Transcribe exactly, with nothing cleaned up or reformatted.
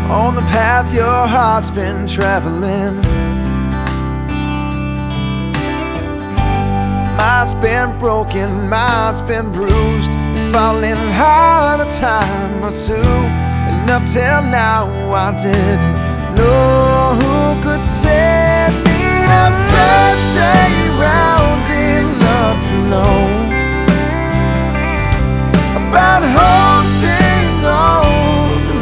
on the path your heart's been traveling. Mine's been broken, mine's been bruised. It's falling hard a time or two, and up till now I didn't know who could set me up. Searched around